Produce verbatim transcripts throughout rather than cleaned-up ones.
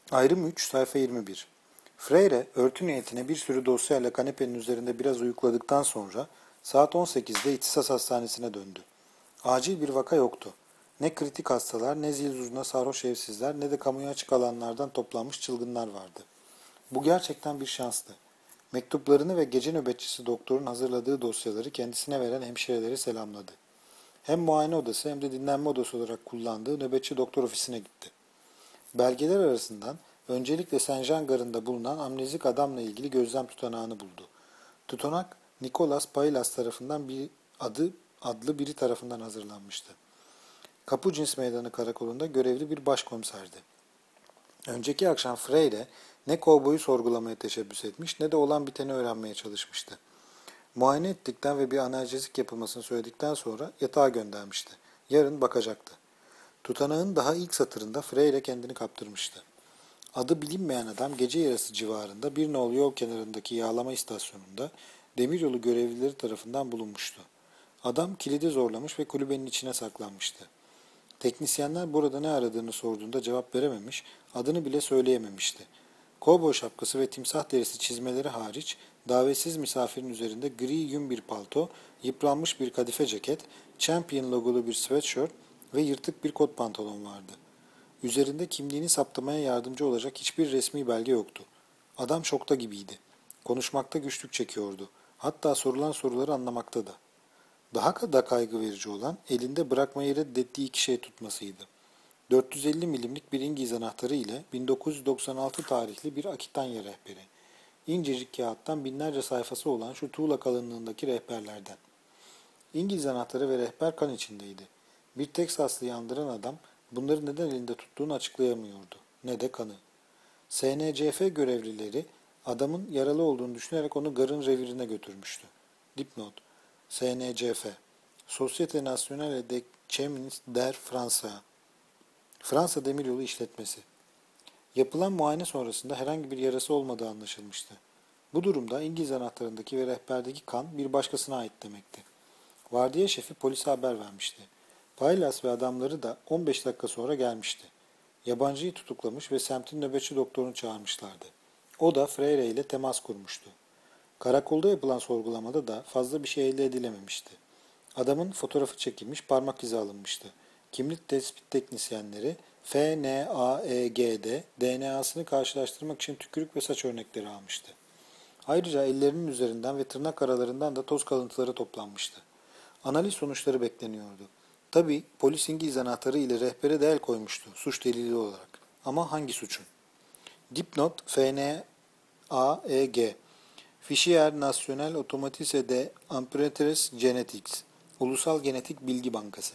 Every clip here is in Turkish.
Ayrım üç, sayfa yirmi bir. Freire, örtü niyetine bir sürü dosyayla kanepenin üzerinde biraz uyukladıktan sonra saat on sekizde İhtisas Hastanesi'ne döndü. Acil bir vaka yoktu. Ne kritik hastalar, ne zil zurna sarhoş evsizler, ne de kamuya açık alanlardan toplanmış çılgınlar vardı. Bu gerçekten bir şanstı. Mektuplarını ve gece nöbetçisi doktorun hazırladığı dosyaları kendisine veren hemşireleri selamladı. Hem muayene odası hem de dinlenme odası olarak kullandığı nöbetçi doktor ofisine gitti. Belgeler arasından öncelikle Saint-Jean garında bulunan amnezik adamla ilgili gözlem tutanağını buldu. Tutanak, Nicolas Paillas tarafından bir adı adlı biri tarafından hazırlanmıştı. Kapıcins Meydanı Karakolu'nda görevli bir başkomiserdi. Önceki akşam Freire ne kovboyu sorgulamaya teşebbüs etmiş ne de olan biteni öğrenmeye çalışmıştı. Muayene ettikten ve bir analjezik yapılmasını söyledikten sonra yatağa göndermişti. Yarın bakacaktı. Tutanağın daha ilk satırında Freire kendini kaptırmıştı. Adı bilinmeyen adam gece yarısı civarında bir nolu yol kenarındaki yağlama istasyonunda demiryolu görevlileri tarafından bulunmuştu. Adam kilidi zorlamış ve kulübenin içine saklanmıştı. Teknisyenler burada ne aradığını sorduğunda cevap verememiş, adını bile söyleyememişti. Kovboy şapkası ve timsah derisi çizmeleri hariç davetsiz misafirin üzerinde gri yün bir palto, yıpranmış bir kadife ceket, Champion logolu bir sweatshirt ve yırtık bir kot pantolon vardı. Üzerinde kimliğini saptamaya yardımcı olacak hiçbir resmi belge yoktu. Adam şokta gibiydi. Konuşmakta güçlük çekiyordu. Hatta sorulan soruları anlamakta da. Daha da kaygı verici olan elinde bırakmayı reddettiği iki şey tutmasıydı. dört yüz elli milimlik bir İngiliz anahtarı ile bin dokuz yüz doksan altı tarihli bir Akitanya rehberi. İncecik kağıttan binlerce sayfası olan şu tuğla kalınlığındaki rehberlerden. İngiliz anahtarı ve rehber kan içindeydi. Bir Teksaslıyı andıran adam bunları neden elinde tuttuğunu açıklayamıyordu. Ne de kanı. S N C F görevlileri adamın yaralı olduğunu düşünerek onu garın revirine götürmüştü. Dipnot: S N C F Société Nationale des Chemins d'Air France, Fransa Demiryolu İşletmesi. Yapılan muayene sonrasında herhangi bir yarası olmadığı anlaşılmıştı. Bu durumda İngiliz anahtarındaki ve rehberdeki kan bir başkasına ait demekti. Vardiya şefi polise haber vermişti. Paylas ve adamları da on beş dakika sonra gelmişti. Yabancıyı tutuklamış ve semtin nöbetçi doktorunu çağırmışlardı. O da Freire ile temas kurmuştu. Karakolda yapılan sorgulamada da fazla bir şey elde edilememişti. Adamın fotoğrafı çekilmiş, parmak izi alınmıştı. Kimlik tespit teknisyenleri F N A E G'de D N A'sını karşılaştırmak için tükürük ve saç örnekleri almıştı. Ayrıca ellerinin üzerinden ve tırnak aralarından da toz kalıntıları toplanmıştı. Analiz sonuçları bekleniyordu. Tabii polis İngiliz anahtarı ile rehbere de el koymuştu, suç delili olarak. Ama hangi suçun? Dipnot: F N A E G Fichier National Automatisé de Empreintes Genetiques, Ulusal Genetik Bilgi Bankası.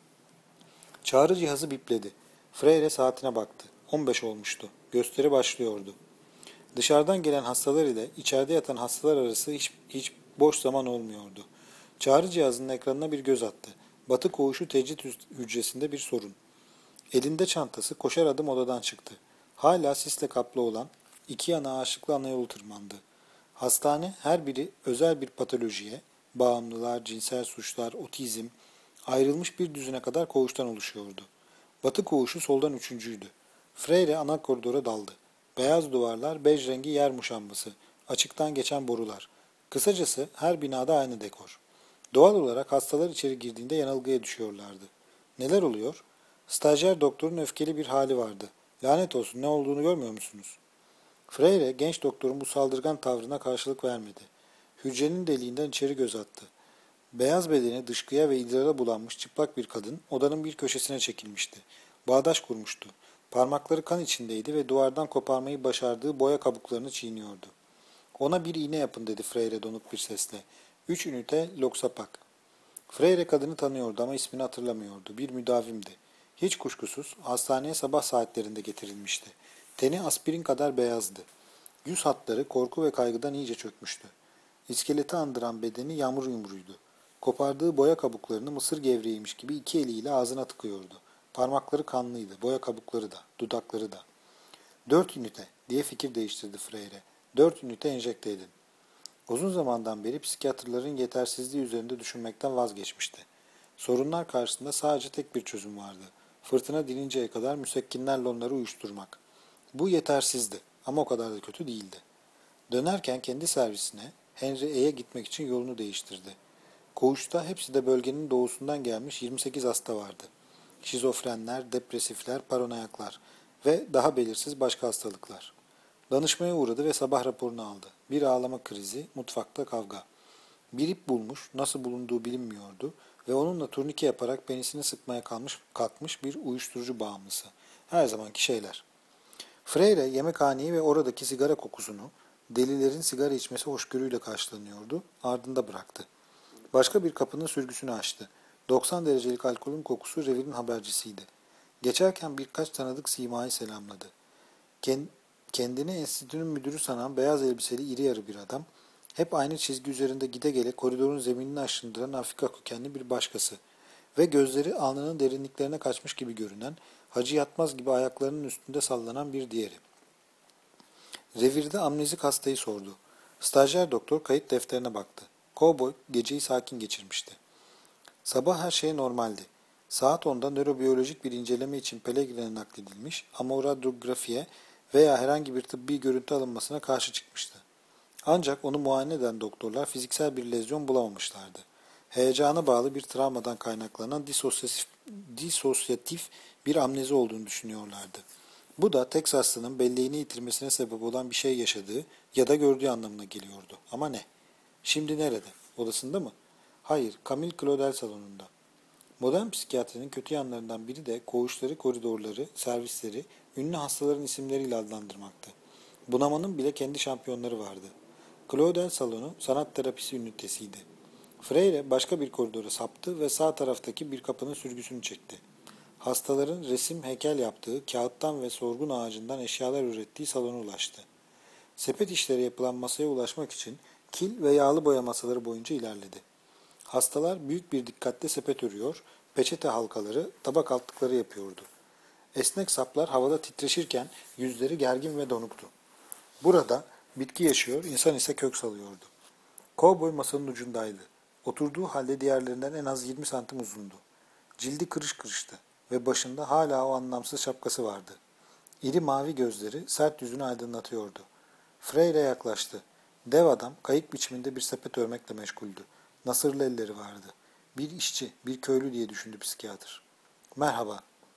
Çağrı cihazı bipledi. Freire saatine baktı. on beş olmuştu. Gösteri başlıyordu. Dışarıdan gelen hastalar ile içeride yatan hastalar arası hiç, hiç boş zaman olmuyordu. Çağrı cihazının ekranına bir göz attı. Batı koğuşu tecrit hücresinde bir sorun. Elinde çantası koşar adım odadan çıktı. Hala sisle kaplı olan iki yana ağaçlıklı ana yolu tırmandı. Hastane her biri özel bir patolojiye, bağımlılar, cinsel suçlar, otizm, ayrılmış bir düzine kadar koğuştan oluşuyordu. Batı koğuşu soldan üçüncüydü. Freire ana koridora daldı. Beyaz duvarlar, bej rengi yer muşambası, açıktan geçen borular. Kısacası her binada aynı dekor. Doğal olarak hastalar içeri girdiğinde yanılgıya düşüyorlardı. Neler oluyor? Stajyer doktorun öfkeli bir hali vardı. Lanet olsun, ne olduğunu görmüyor musunuz? Freire genç doktorun bu saldırgan tavrına karşılık vermedi. Hücrenin deliğinden içeri göz attı. Beyaz bedeni dışkıya ve idrara bulanmış çıplak bir kadın odanın bir köşesine çekilmişti. Bağdaş kurmuştu. Parmakları kan içindeydi ve duvardan koparmayı başardığı boya kabuklarını çiğniyordu. Ona bir iğne yapın dedi Freire donuk bir sesle. Üç ünite Loxapak. Freire kadını tanıyordu ama ismini hatırlamıyordu. Bir müdavimdi. Hiç kuşkusuz hastaneye sabah saatlerinde getirilmişti. Teni aspirin kadar beyazdı. Yüz hatları korku ve kaygıdan iyice çökmüştü. İskeleti andıran bedeni yağmur yumruydu. Kopardığı boya kabuklarını mısır gevreğiymiş gibi iki eliyle ağzına tıkıyordu. Parmakları kanlıydı, boya kabukları da, dudakları da. Dört ünite diye fikir değiştirdi Freire. Dört ünite enjekte edin. Uzun zamandan beri psikiyatrların yetersizliği üzerinde düşünmekten vazgeçmişti. Sorunlar karşısında sadece tek bir çözüm vardı. Fırtına dininceye kadar müsekkinlerle onları uyuşturmak. Bu yetersizdi ama o kadar da kötü değildi. Dönerken kendi servisine Henry E'ye gitmek için yolunu değiştirdi. Koğuşta hepsi de bölgenin doğusundan gelmiş yirmi sekiz hasta vardı. Şizofrenler, depresifler, paranoyaklar ve daha belirsiz başka hastalıklar. Danışmaya uğradı ve sabah raporunu aldı. Bir ağlama krizi, mutfakta kavga. Bir ip bulmuş, nasıl bulunduğu bilinmiyordu ve onunla turnike yaparak penisini sıkmaya kalmış, kalkmış bir uyuşturucu bağımlısı. Her zamanki şeyler. Freire yemekhaneyi ve oradaki sigara kokusunu, delilerin sigara içmesi hoşgörüyle karşılanıyordu, ardında bıraktı. Başka bir kapının sürgüsünü açtı. doksan derecelik alkolün kokusu revirin habercisiydi. Geçerken birkaç tanıdık simayı selamladı. Kendini enstitünün müdürü sanan beyaz elbiseli iri yarı bir adam, hep aynı çizgi üzerinde gide gele koridorun zeminini aşındıran Afrika kökenli bir başkası ve gözleri alnının derinliklerine kaçmış gibi görünen, Hacı Yatmaz gibi ayaklarının üstünde sallanan bir diğeri. Revirde amnezik hastayı sordu. Stajyer doktor kayıt defterine baktı. Kovboy geceyi sakin geçirmişti. Sabah her şey normaldi. Saat onda nörobiyolojik bir inceleme için Pellegrin'e nakledilmiş ama o radyografiye veya herhangi bir tıbbi görüntü alınmasına karşı çıkmıştı. Ancak onu muayene eden doktorlar fiziksel bir lezyon bulamamışlardı. Heyecana bağlı bir travmadan kaynaklanan disosyatif, disosyatif bir amnezi olduğunu düşünüyorlardı. Bu da Teksaslı'nın belleğini yitirmesine sebep olan bir şey yaşadığı ya da gördüğü anlamına geliyordu. Ama ne? Şimdi nerede? Odasında mı? Hayır, Camille Claudel salonunda. Modern psikiyatrinin kötü yanlarından biri de koğuşları, koridorları, servisleri, ünlü hastaların isimleriyle adlandırmaktı. Bunamanın bile kendi şampiyonları vardı. Claudel salonu sanat terapisi ünitesiydi. Freire başka bir koridora saptı ve sağ taraftaki bir kapının sürgüsünü çekti. Hastaların resim, heykel yaptığı, kağıttan ve sorgun ağacından eşyalar ürettiği salona ulaştı. Sepet işleri yapılan masaya ulaşmak için kil ve yağlı boya masaları boyunca ilerledi. Hastalar büyük bir dikkatle sepet örüyor, peçete halkaları, tabak altlıkları yapıyordu. Esnek saplar havada titreşirken yüzleri gergin ve donuktu. Burada bitki yaşıyor, insan ise kök salıyordu. Kovboy masanın ucundaydı. Oturduğu halde diğerlerinden en az yirmi santim uzundu. Cildi kırış kırıştı ve başında hala o anlamsız şapkası vardı. İri mavi gözleri sert yüzünü aydınlatıyordu. Freire yaklaştı. Dev adam kayık biçiminde bir sepet örmekle meşguldü. Nasırlı elleri vardı. Bir işçi, bir köylü diye düşündü psikiyatr. Merhaba.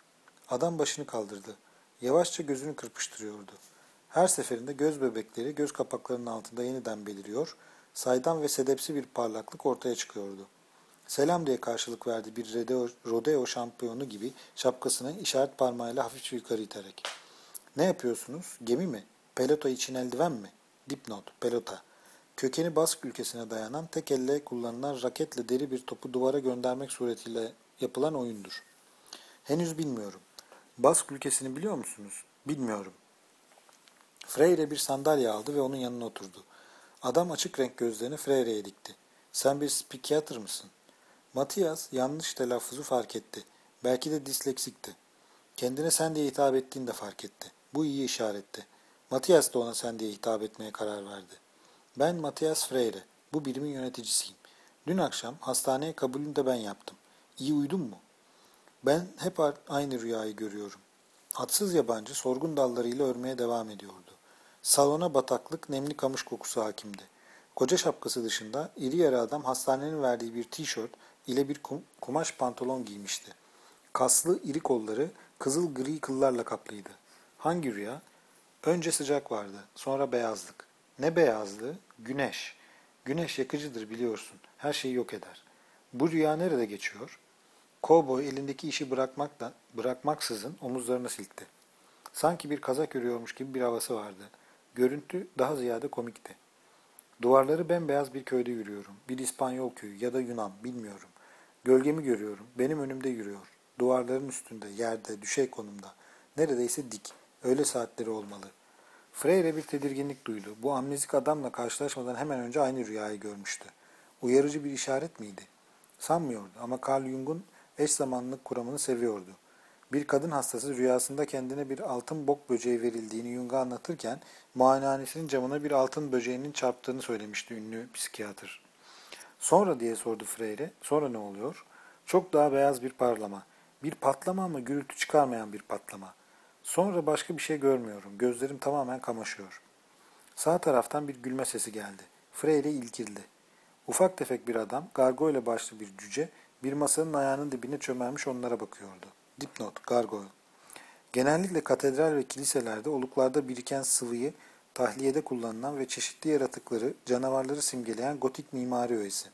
Adam başını kaldırdı. Yavaşça gözünü kırpıştırıyordu. Her seferinde göz bebekleri göz kapaklarının altında yeniden beliriyor, saydam ve sedepsi bir parlaklık ortaya çıkıyordu. Selam diye karşılık verdi bir rodeo, rodeo şampiyonu gibi şapkasını işaret parmağıyla hafifçe yukarı iterek. Ne yapıyorsunuz? Gemi mi? Pelota için eldiven mi? Dipnot, pelota. Kökeni Bask ülkesine dayanan tek elle kullanılan raketle deri bir topu duvara göndermek suretiyle yapılan oyundur. Henüz bilmiyorum. Bask ülkesini biliyor musunuz? Bilmiyorum. Freire bir sandalye aldı ve onun yanına oturdu. Adam açık renk gözlerini Freire'ye dikti. Sen bir psikiyatr mısın? Matias yanlış telaffuzu fark etti. Belki de disleksikti. Kendine sen diye hitap ettiğini de fark etti. Bu iyi işaretti. Matias da ona sen diye hitap etmeye karar verdi. Ben Matias Freire. Bu birimin yöneticisiyim. Dün akşam hastaneye kabulünü de ben yaptım. İyi uyudun mu? Ben hep aynı rüyayı görüyorum. Atsız yabancı sorgun dallarıyla örmeye devam ediyordu. Salona bataklık, nemli kamış kokusu hakimdi. Koca şapkası dışında iri yarı adam hastanenin verdiği bir tişört ile bir kumaş pantolon giymişti. Kaslı, iri kolları kızıl gri kıllarla kaplıydı. Hangi rüya? Önce sıcak vardı, sonra beyazlık. Ne beyazlığı? Güneş. Güneş yakıcıdır biliyorsun, her şeyi yok eder. Bu rüya nerede geçiyor? Kovboy elindeki işi bırakmakla, bırakmaksızın omuzlarını silkti. Sanki bir kazak örüyormuş gibi bir havası vardı. Görüntü daha ziyade komikti. Duvarları bembeyaz bir köyde yürüyorum. Bir İspanyol köyü ya da Yunan, bilmiyorum. Gölgemi görüyorum. Benim önümde yürüyor. Duvarların üstünde, yerde, düşey konumda. Neredeyse dik. Öğle saatleri olmalı. Freire bir tedirginlik duydu. Bu amnezik adamla karşılaşmadan hemen önce aynı rüyayı görmüştü. Uyarıcı bir işaret miydi? Sanmıyordu ama Carl Jung'un eş zamanlılık kuramını seviyordu. Bir kadın hastası rüyasında kendine bir altın bok böceği verildiğini Jung'a anlatırken muayenehanesinin camına bir altın böceğinin çarptığını söylemişti ünlü psikiyatr. Sonra diye sordu Freire. Sonra ne oluyor? Çok daha beyaz bir parlama. Bir patlama ama gürültü çıkarmayan bir patlama. Sonra başka bir şey görmüyorum. Gözlerim tamamen kamaşıyor. Sağ taraftan bir gülme sesi geldi. Freire ilkildi. Ufak tefek bir adam, gargoyle başlı bir cüce, bir masanın ayağının dibine çömelmiş onlara bakıyordu. Dipnot, gargoyle. Genellikle katedral ve kiliselerde oluklarda biriken sıvıyı tahliyede kullanılan ve çeşitli yaratıkları, canavarları simgeleyen gotik mimari öğesi.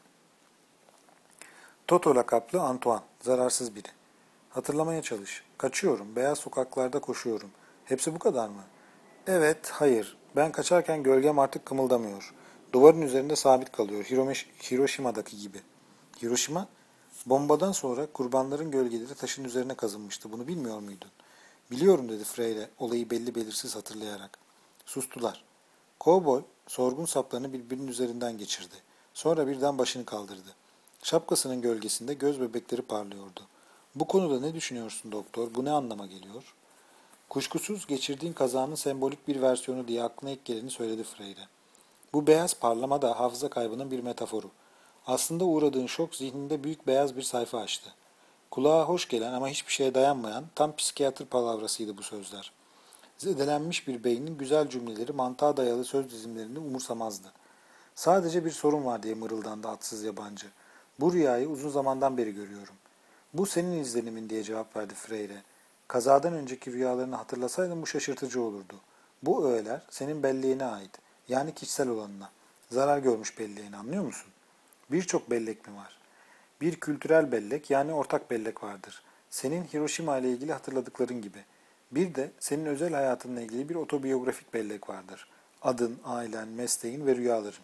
Toto lakaplı Antoine, zararsız biri. Hatırlamaya çalış. Kaçıyorum, beyaz sokaklarda koşuyorum. Hepsi bu kadar mı? Evet, hayır. Ben kaçarken gölgem artık kımıldamıyor. Duvarın üzerinde sabit kalıyor. Hiroşima'daki gibi. Hiroşima, bombadan sonra kurbanların gölgeleri taşın üzerine kazınmıştı. Bunu bilmiyor muydun? Biliyorum dedi Freire, olayı belli belirsiz hatırlayarak. Sustular. Kovboy, sorgun saplarını birbirinin üzerinden geçirdi. Sonra birden başını kaldırdı. Şapkasının gölgesinde göz bebekleri parlıyordu. Bu konuda ne düşünüyorsun doktor? Bu ne anlama geliyor? Kuşkusuz geçirdiğin kazanın sembolik bir versiyonu diye aklına ilk geleni söyledi Freire. Bu beyaz parlama da hafıza kaybının bir metaforu. Aslında uğradığın şok zihninde büyük beyaz bir sayfa açtı. Kulağa hoş gelen ama hiçbir şeye dayanmayan tam psikiyatr palavrasıydı bu sözler. Zedelenmiş bir beynin güzel cümleleri mantığa dayalı söz dizimlerini umursamazdı. Sadece bir sorun var diye mırıldandı atsız yabancı. Bu rüyayı uzun zamandan beri görüyorum. Bu senin izlenimin diye cevap verdi Freire. Kazadan önceki rüyalarını hatırlasaydın bu şaşırtıcı olurdu. Bu öğeler senin belleğine ait. Yani kişisel olanına. Zarar görmüş belleğine, anlıyor musun? Birçok bellek mi var? Bir kültürel bellek yani ortak bellek vardır. Senin Hiroşima ile ilgili hatırladıkların gibi. Bir de senin özel hayatınla ilgili bir otobiyografik bellek vardır. Adın, ailen, mesleğin ve rüyaların.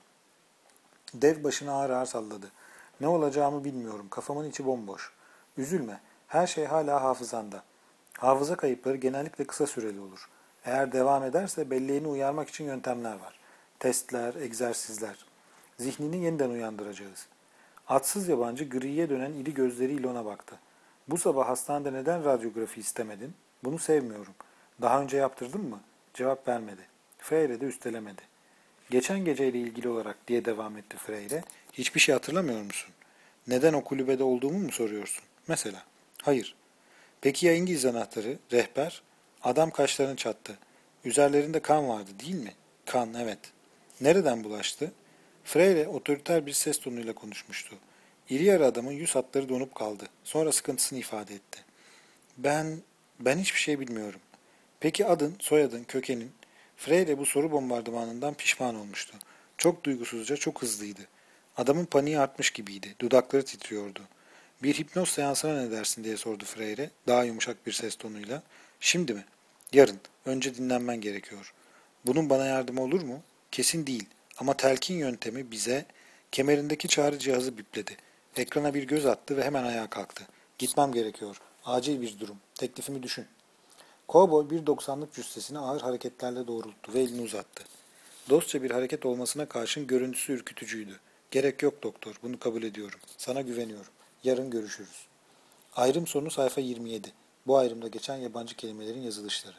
Dev başını ağır ağır salladı. Ne olacağımı bilmiyorum. Kafamın içi bomboş. Üzülme. Her şey hala hafızanda. Hafıza kayıpları genellikle kısa süreli olur. Eğer devam ederse belleğini uyarmak için yöntemler var. Testler, egzersizler. Zihnini yeniden uyandıracağız. Atsız yabancı griye dönen iri gözleriyle ona baktı. Bu sabah hastanede neden radyografi istemedin? Bunu sevmiyorum. Daha önce yaptırdın mı? Cevap vermedi. Freire de üstelemedi. Geçen geceyle ilgili olarak diye devam etti Freire. Hiçbir şey hatırlamıyor musun? Neden o kulübede olduğumu mu soruyorsun? Mesela. Hayır. Peki ya İngiliz anahtarı, rehber? Adam kaşlarını çattı. Üzerlerinde kan vardı değil mi? Kan, evet. Nereden bulaştı? Freire otoriter bir ses tonuyla konuşmuştu. İri yarı adamın yüz hatları donup kaldı. Sonra sıkıntısını ifade etti. Ben, ben hiçbir şey bilmiyorum. Peki adın, soyadın, kökenin? Freire bu soru bombardımanından pişman olmuştu. Çok duygusuzca, çok hızlıydı. Adamın paniği artmış gibiydi. Dudakları titriyordu. Bir hipnoz seansına ne dersin diye sordu Freire, daha yumuşak bir ses tonuyla. Şimdi mi? Yarın. Önce dinlenmen gerekiyor. Bunun bana yardımı olur mu? Kesin değil. Ama telkin yöntemi bize kemerindeki çağrı cihazı bipledi. Ekrana bir göz attı ve hemen ayağa kalktı. Gitmem gerekiyor. Acil bir durum. Teklifimi düşün. Kovboy bir doksanlık cüssesini ağır hareketlerle doğrulttu ve elini uzattı. Dostça bir hareket olmasına karşın görüntüsü ürkütücüydü. Gerek yok doktor, bunu kabul ediyorum. Sana güveniyorum. Yarın görüşürüz. Ayrım sonu sayfa yirmi yedi. Bu ayrımda geçen yabancı kelimelerin yazılışları.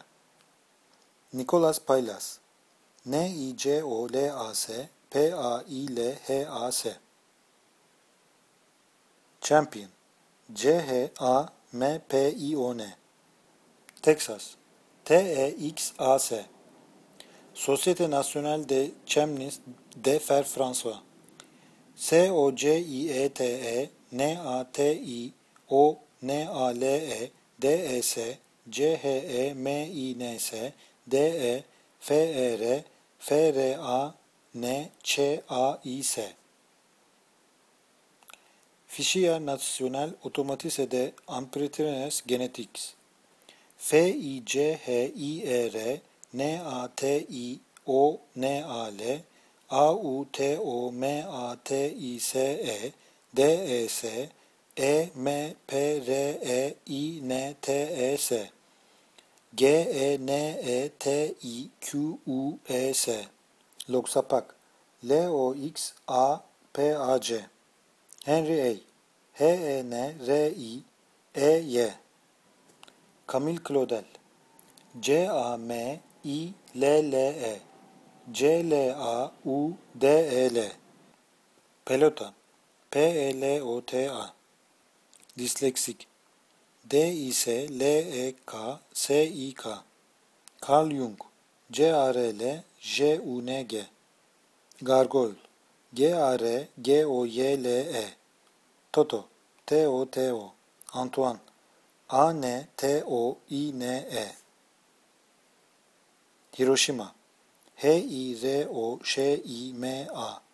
Nicolas Paylas, N I C O L A S P A I L H A S. Champion, C H A M P I O N. Texas, T E X A S. Société Nationale de Chemins de Fer François. S O C I E T E N A T I O N A L E D E S C H E M I N S D E F E R F R A N Ç A I S. Fichier National Automatisé de Empreintes Genetiques. F I C H I E R N A T I O N A L A U T O M A T I S E D E S E M P R E I N T E S G E N E T I Q U E S. Loxapak, L O X A P A C. Henry A. H E N R I E Y. Camille Claudel, C A M I L L E C L A U D E L. Pelota, P E L O T A. Disleksik, D I S L E K S I K. Carl Jung, C A R L J U N G. Gargoyle, G A R G O Y L E. Toto, T O T O. Antoine, A N T O I N E. Hiroşima, H I R O Ş I M A.